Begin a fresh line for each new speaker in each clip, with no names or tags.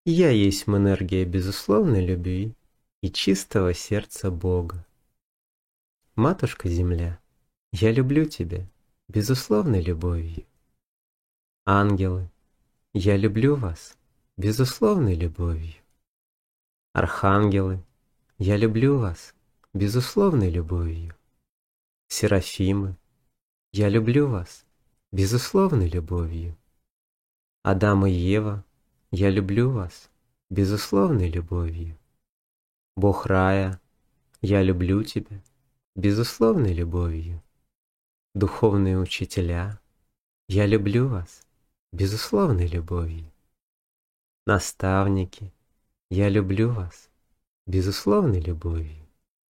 Я есть энергия безусловной любви и чистого сердца Бога. Матушка Земля, я люблю тебя безусловной любовью. Ангелы, я люблю вас безусловной любовью. Архангелы, я люблю вас безусловной любовью. Серафимы, я люблю вас безусловной любовью. Адам и Ева, я люблю вас безусловной любовью. Бог рая, я люблю тебя безусловной любовью. Духовные учителя, я люблю вас безусловной любовью. Наставники, я люблю вас безусловной любовью.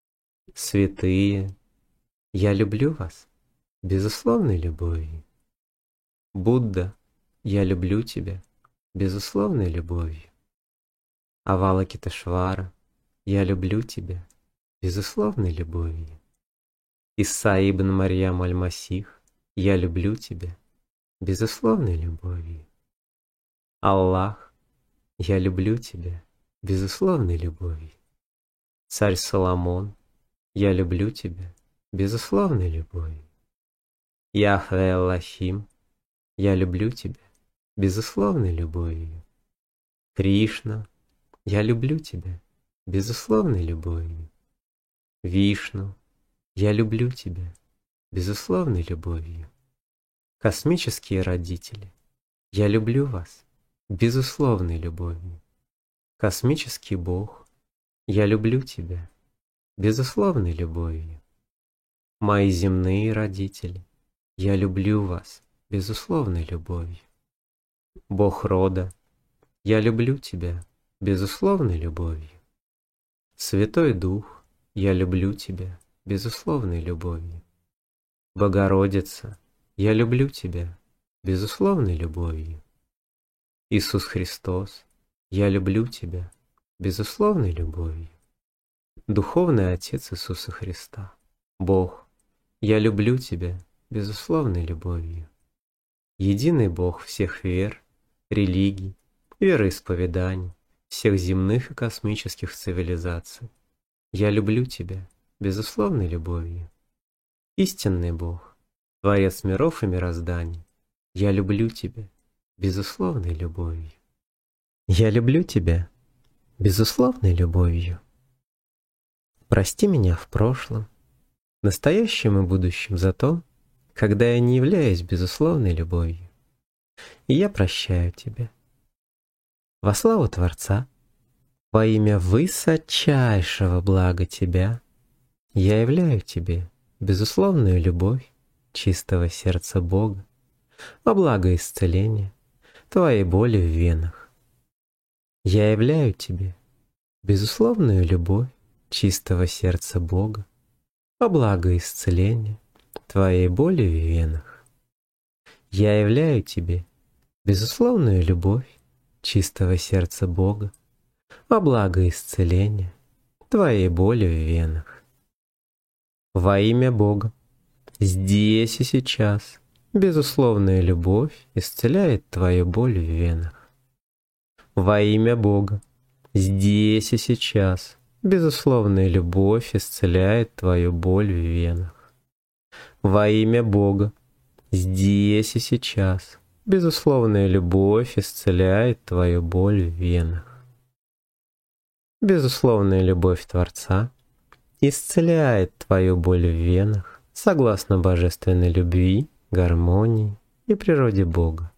Святые, я люблю вас безусловной любовью. Будда, я люблю тебя безусловной любовью. Авалокитешвара, я люблю тебя безусловной любовью. Иса ибн Марьям аль-Масих, я люблю тебя безусловной любовью. Аллах, я люблю тебя безусловной любовью. Царь Соломон, я люблю тебя безусловной любовью. Яхве Элохим, я люблю тебя безусловной любовью. Кришна, я люблю тебя безусловной любовью. Вишну, я люблю тебя безусловной любовью. Космические родители, я люблю вас безусловной любовью. Космический Бог, я люблю тебя безусловной любовью. Мои земные родители, я люблю вас безусловной любовью. Бог рода, я люблю тебя безусловной любовью. Святой Дух, я люблю тебя безусловной любовью. Богородица, я люблю тебя безусловной любовью. Иисус Христос, я люблю тебя безусловной любовью. Духовный Отец Иисуса Христа, Бог, я люблю тебя безусловной любовью. Единый Бог всех вер, религий, вероисповеданий, всех земных и космических цивилизаций, я люблю тебя безусловной любовью. Истинный Бог, Творец миров и мирозданий, я люблю тебя безусловной любовью. Я люблю тебя безусловной любовью. Прости меня в прошлом, настоящем и будущем за то, когда я не являюсь безусловной любовью. И я прощаю тебя. Во славу Творца, во имя высочайшего блага тебя, я являю тебе безусловную любовь чистого сердца Бога, во благо исцеления твоей боли в венах. Я являю тебе безусловную любовь чистого сердца Бога, во благо исцеления твоей боли в венах. Я являю тебе безусловную любовь чистого сердца Бога, во благо исцеления твоей боли в венах. Во имя Бога, здесь и сейчас, безусловная любовь исцеляет твою боль в венах. Во имя Бога, здесь и сейчас, безусловная любовь исцеляет твою боль в венах. Во имя Бога, здесь и сейчас, безусловная любовь исцеляет твою боль в венах. Безусловная любовь Творца исцеляет твою боль в венах согласно божественной любви, гармонии и природе Бога.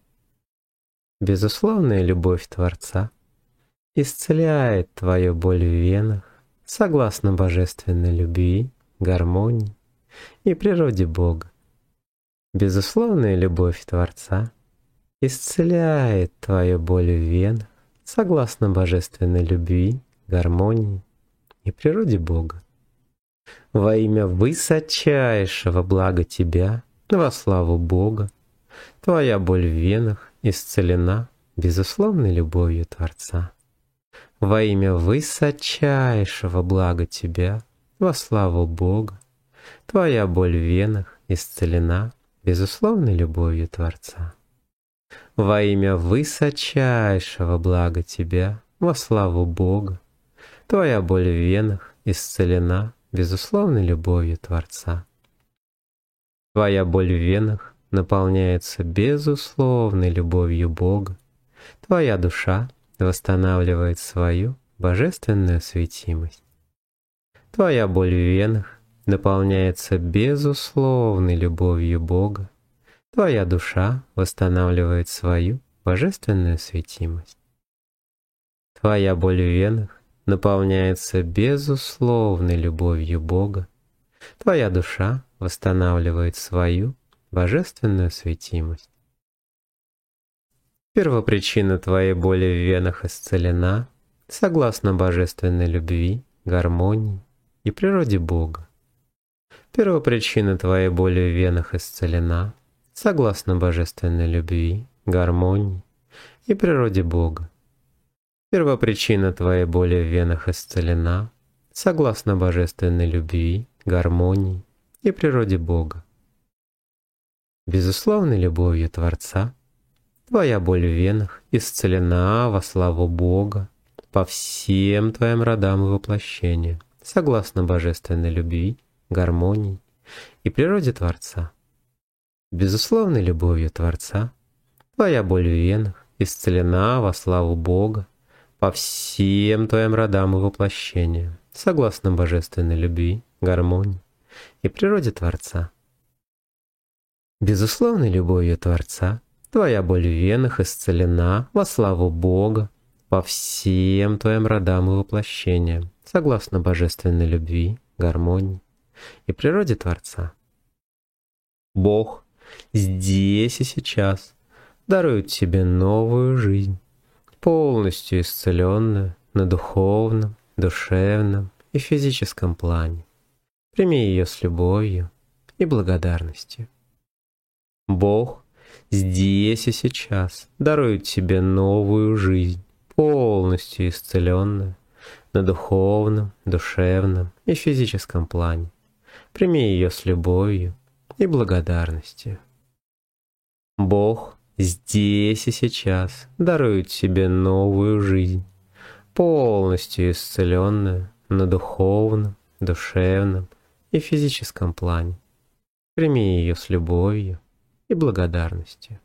Безусловная любовь Творца исцеляет твою боль в венах согласно божественной любви, гармонии и природе Бога. Безусловная любовь Творца исцеляет твою боль в венах согласно божественной любви, гармонии и природе Бога. Во имя высочайшего блага тебя, во славу Бога, твоя боль в венах исцелена безусловной любовью Творца. Во имя высочайшего блага тебя, во славу Бога, твоя боль в венах исцелена безусловной любовью Творца. Во имя высочайшего блага тебя, во славу Бога. Твоя боль в венах исцелена безусловной любовью Творца. Твоя боль в венах наполняется безусловной любовью Бога. Твоя душа восстанавливает свою божественную светимость. Твоя боль в венах наполняется безусловной любовью Бога. Твоя душа восстанавливает свою божественную светимость. Твоя боль в венах наполняется безусловной любовью Бога. Твоя душа восстанавливает свою божественную светимость. Первопричина твоей боли в венах исцелена согласно божественной любви, гармонии и природе Бога. Первопричина твоей боли в венах исцелена согласно божественной любви, гармонии и природе Бога. Первопричина твоей боли в венах исцелена согласно божественной любви, гармонии и природе Бога. Безусловной любовью Творца твоя боль в венах исцелена во славу Бога по всем твоим родам и воплощениям, согласно божественной любви, гармонии и природе Творца. Безусловной любовью Творца твоя боль в венах исцелена во славу Бога по всем твоим родам и воплощениям, согласно божественной любви, гармонии и природе Творца. Безусловной любовью Творца твоя боль в венах исцелена во славу Бога по всем твоим родам и воплощениям, согласно божественной любви, гармонии и природе Творца. Бог здесь и сейчас дарует тебе новую жизнь, полностью исцеленную на духовном, душевном и физическом плане. Прими ее с любовью и благодарностью. Бог здесь и сейчас дарует тебе новую жизнь, полностью исцеленную на духовном, душевном и физическом плане. Прими ее с любовью и благодарностью. Бог здесь и сейчас дарует тебе новую жизнь, полностью исцеленную на духовном, душевном и физическом плане. Прими ее с любовью и благодарностью.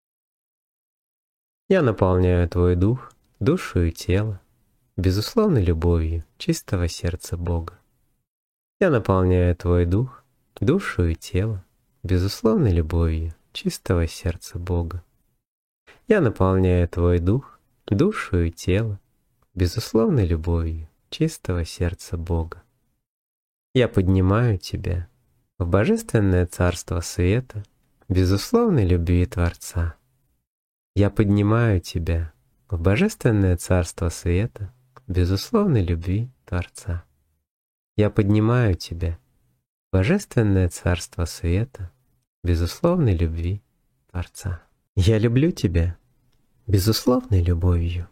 Я наполняю твой дух, душу и тело безусловной любовью чистого сердца Бога. Я наполняю твой дух, душу и тело безусловной любовью чистого сердца Бога. Я наполняю твой дух, душу и тело безусловной любовью чистого сердца Бога. Я поднимаю тебя в божественное царство света безусловной любви Творца. Я поднимаю тебя в божественное царство света безусловной любви Творца. Я поднимаю тебя в божественное царство света безусловной любви Творца. Я люблю тебя безусловной любовью.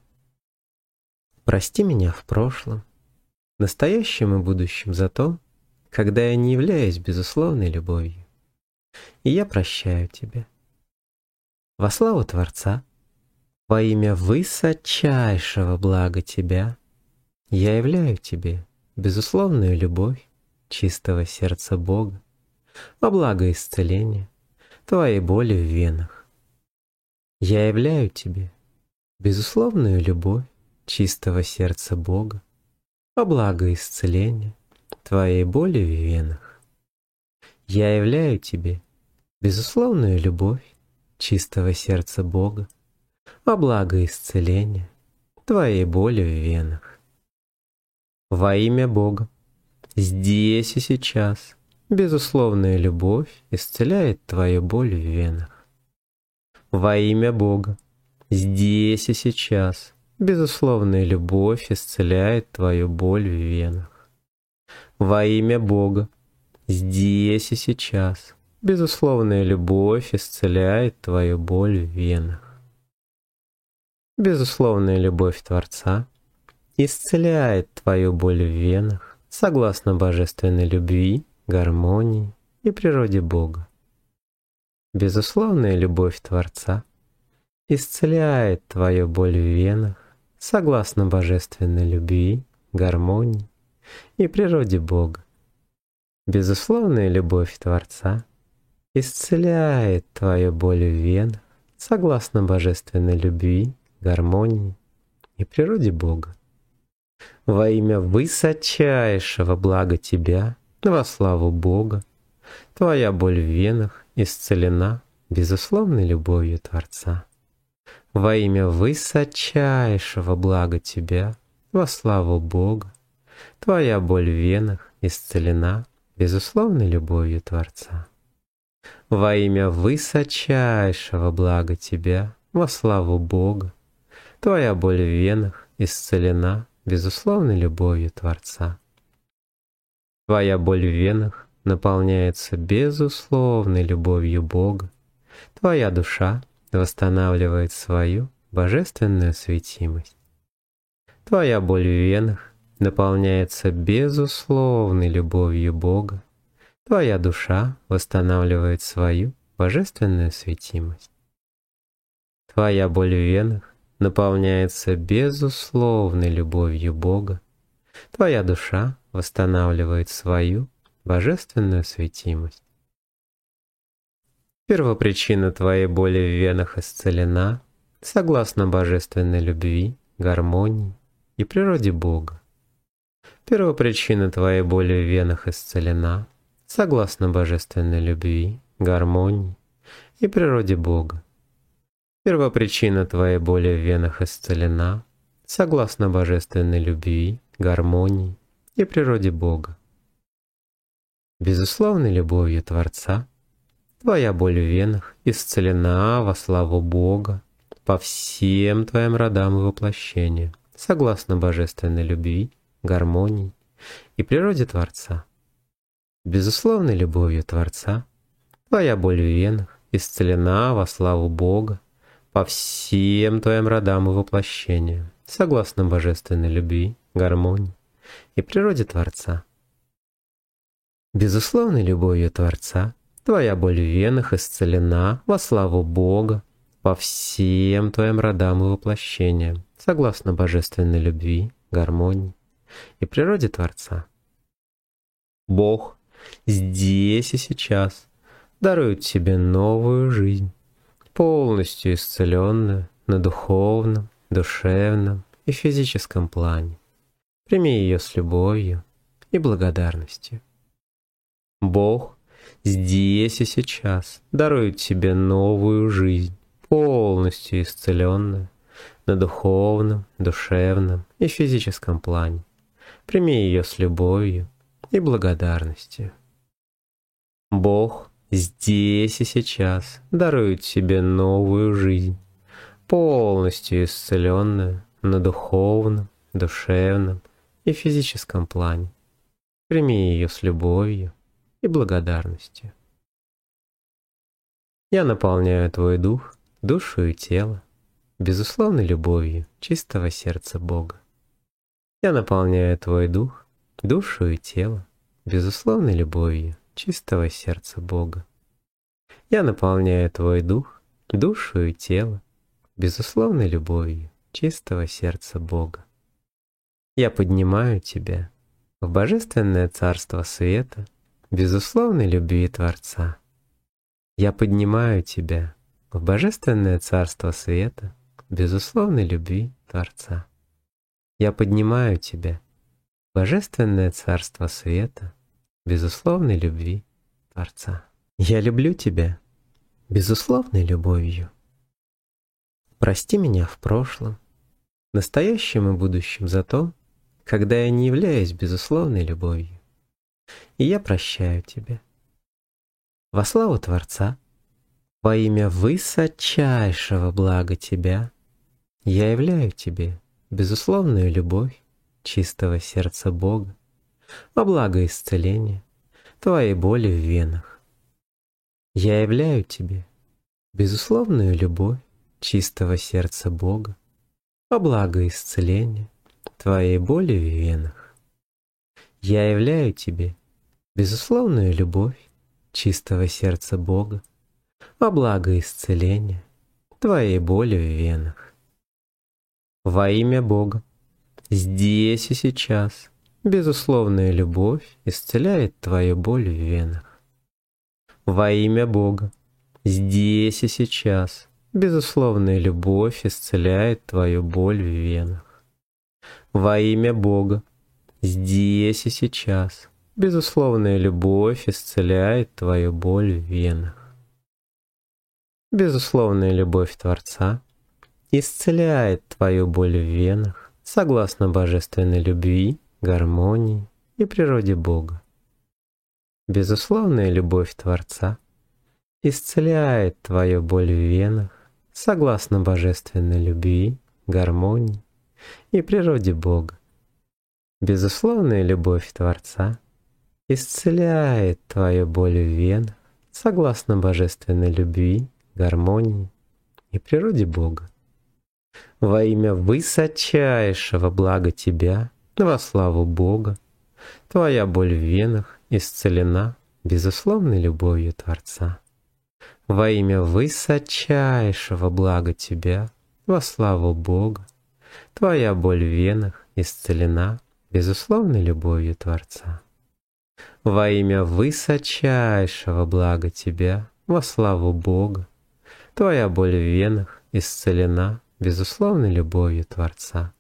Прости меня в прошлом, настоящем и будущем за то, когда я не являюсь безусловной любовью. И я прощаю тебя. Во славу Творца, во имя высочайшего блага тебя, я являю тебе безусловную любовь чистого сердца Бога, во благо исцеления твоей боли в венах. Я являю тебе безусловную любовь чистого сердца Бога, во благо исцеления твоей боли в венах. Я являю тебе безусловную любовь чистого сердца Бога, во благо исцеления твоей боли в венах. Во имя Бога, здесь и сейчас, безусловная любовь исцеляет твою боль в венах. Во имя Бога, здесь и сейчас, безусловная любовь исцеляет твою боль в венах. Во имя Бога, здесь и сейчас, безусловная любовь исцеляет твою боль в венах. Безусловная любовь Творца исцеляет твою боль в венах согласно божественной любви, гармонии и природе Бога. Безусловная любовь Творца исцеляет твою боль в венах согласно божественной любви, гармонии и природе Бога. Безусловная любовь Творца исцеляет твою боль в венах, согласно божественной любви, гармонии и природе Бога. Во имя высочайшего блага тебя, во славу Бога, твоя боль в венах исцелена безусловной любовью Творца. Во имя высочайшего блага тебя, во славу Бога, твоя боль в венах исцелена безусловной любовью Творца. Во имя высочайшего блага тебя, во славу Бога, твоя боль в венах исцелена безусловной любовью Творца. Твоя боль в венах наполняется безусловной любовью Бога. Твоя душа восстанавливает свою божественную светимость. Твоя боль в венах наполняется безусловной любовью Бога. Твоя душа восстанавливает свою божественную светимость. Твоя боль в венах наполняется безусловной любовью Бога. Твоя душа восстанавливает свою божественную светимость. Первопричина твоей боли в венах исцелена согласно божественной любви, гармонии и природе Бога. Первопричина твоей боли в венах исцелена согласно божественной любви, гармонии и природе Бога. Первопричина твоей боли в венах исцелена согласно божественной любви, гармонии и природе Бога. Безусловной любовью Творца твоя боль в венах исцелена во славу Бога по всем твоим родам и воплощениям, согласно божественной любви, гармонии и природе Творца. Безусловной любовью Творца твоя боль в венах исцелена во славу Бога по всем твоим родам и воплощениям, согласно божественной любви, гармонии и природе Творца. Безусловной любовью Творца твоя боль в венах исцелена во славу Бога по всем твоим родам и воплощениям, согласно божественной любви, гармонии и природе Творца. Бог здесь и сейчас дарует тебе новую жизнь, полностью исцеленную на духовном, душевном и физическом плане. Прими ее с любовью и благодарностью. Бог здесь и сейчас дарует тебе новую жизнь, полностью исцеленную на духовном, душевном и физическом плане. Прими ее с любовью и благодарностью. Бог здесь и сейчас дарует тебе новую жизнь, полностью исцеленную на духовном, душевном и физическом плане. Прими ее с любовью и благодарностью. Я наполняю твой дух, душу и тело безусловной любовью чистого сердца Бога. Я наполняю твой дух, душу и тело безусловной любовью чистого сердца Бога. Я наполняю твой дух, душу и тело безусловной любовью чистого сердца Бога. Я поднимаю тебя в божественное царство света безусловной любви Творца. Я поднимаю тебя в божественное царство света безусловной любви Творца. Я поднимаю тебя в божественное царство света безусловной любви Творца. Я люблю тебя безусловной любовью. Прости меня в прошлом, настоящем и будущем за то, когда я не являюсь безусловной любовью. И я прощаю тебя. Во славу Творца, во имя высочайшего блага тебя, я являю тебе безусловную любовь чистого сердца Бога, во благо исцеления твоей боли в венах. Я являю тебе безусловную любовь чистого сердца Бога, во благо исцеления твоей боли в венах. Я являю тебе безусловную любовь чистого сердца Бога, во благо исцеления твоей боли в венах. Во имя Бога, здесь и сейчас, безусловная любовь исцеляет твою боль в венах. Во имя Бога, здесь и сейчас, безусловная любовь исцеляет твою боль в венах. Во имя Бога, здесь и сейчас, безусловная любовь исцеляет твою боль в венах. Безусловная любовь Творца исцеляет твою боль в венах согласно божественной любви, гармонии и природе Бога. Безусловная любовь Творца исцеляет твою боль в венах согласно божественной любви, гармонии и природе Бога. Безусловная любовь Творца исцеляет твою боль в венах согласно божественной любви, гармонии и природе Бога. Во имя высочайшего блага тебя, во славу Бога, твоя боль в венах исцелена безусловной любовью Творца. Во имя высочайшего блага тебя, во славу Бога, твоя боль в венах исцелена безусловной любовью Творца. Во имя высочайшего блага тебя, во славу Бога, твоя боль в венах исцелена безусловной любовью Творца.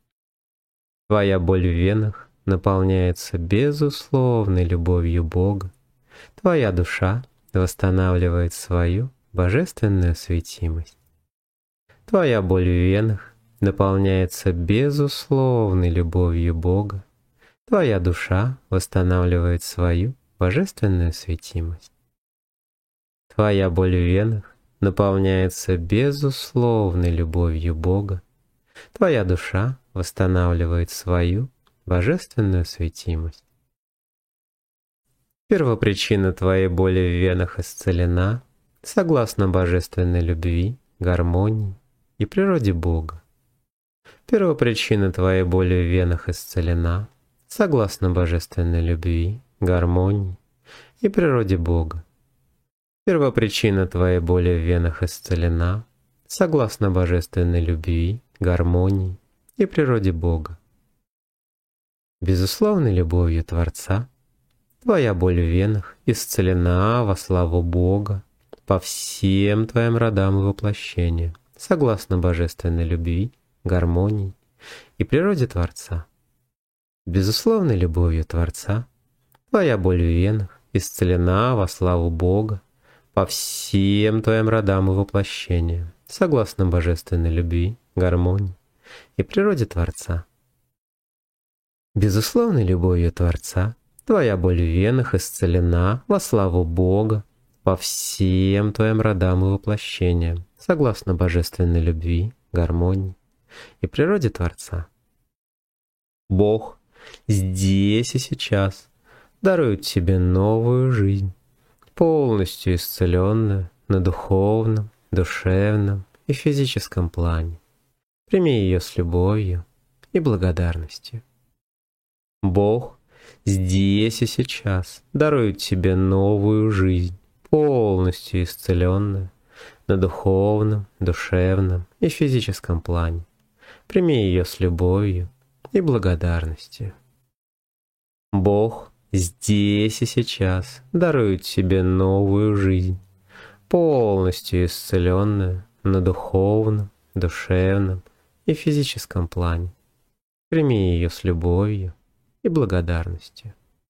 Твоя боль в венах наполняется безусловной любовью Бога. Твоя душа восстанавливает свою божественную светимость. Твоя боль в венах наполняется безусловной любовью Бога. Твоя душа восстанавливает свою божественную светимость. Твоя боль в венах наполняется безусловной любовью Бога. Твоя душа восстанавливает свою божественную светимость. Первопричина твоей боли в венах исцелена согласно божественной любви, гармонии и природе Бога. Первопричина твоей боли в венах исцелена согласно божественной любви, гармонии и природе Бога. Первопричина твоей боли в венах исцелена согласно божественной любви, гармонии и природе Бога. Безусловной любовью Творца твоя боль в венах исцелена во славу Бога по всем твоим родам и воплощениям, согласно божественной любви, гармонии и природе Творца. Безусловной любовью Творца твоя боль в венах исцелена во славу Бога по всем твоим родам и воплощениям, согласно божественной любви, гармонии и природе Творца. Безусловной любовью Творца твоя боль в венах исцелена во славу Бога по всем твоим родам и воплощениям, согласно божественной любви, гармонии и природе Творца. Бог здесь и сейчас дарует тебе новую жизнь, полностью исцеленную на духовном, душевном и физическом плане. Прими ее с любовью и благодарностью. Бог здесь и сейчас дарует тебе новую жизнь, полностью исцеленную на духовном, душевном и физическом плане. Прими ее с любовью и благодарностью. Бог здесь и сейчас дарует тебе новую жизнь, полностью исцеленную на духовном, душевном и физическом плане. Прими ее с любовью и благодарностью.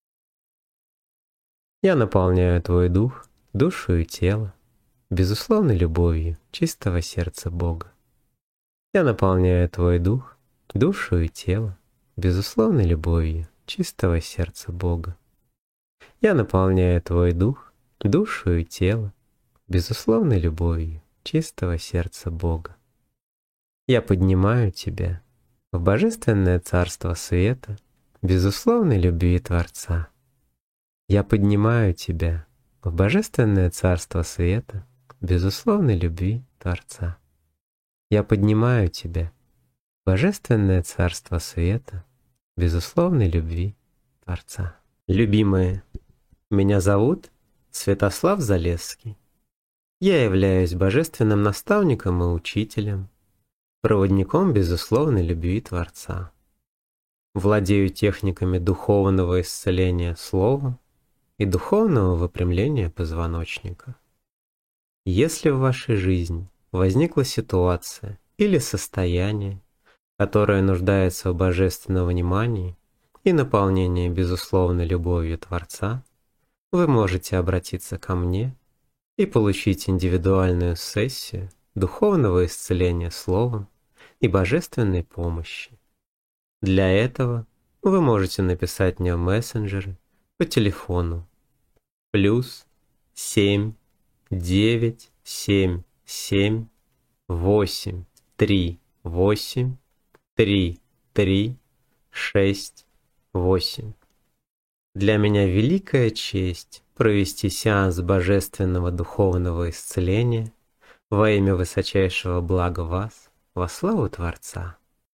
Я наполняю твой дух, душу и тело безусловной любовью чистого сердца Бога. Я наполняю твой дух, душу и тело безусловной любовью чистого сердца Бога. Я наполняю твой дух, душу и тело безусловной любовью чистого сердца Бога. Я поднимаю тебя в божественное царство света безусловной любви Творца. Я поднимаю тебя в божественное царство света безусловной любви Творца. Я поднимаю тебя в божественное царство света безусловной любви Творца. Любимые, меня зовут Святослав Залесский. Я являюсь божественным наставником и учителем, проводником безусловной любви Творца. Владею техниками духовного исцеления словом и духовного выпрямления позвоночника. Если в вашей жизни возникла ситуация или состояние, которое нуждается в божественном внимании и наполнении безусловной любовью Творца, вы можете обратиться ко мне и получить индивидуальную сессию духовного исцеления словом и божественной помощи. Для этого вы можете написать мне в мессенджеры по телефону +7 9 7 7 8 3 8 3 3 6 8. Для меня великая честь провести сеанс божественного духовного исцеления во имя высочайшего блага вас, во славу Творца.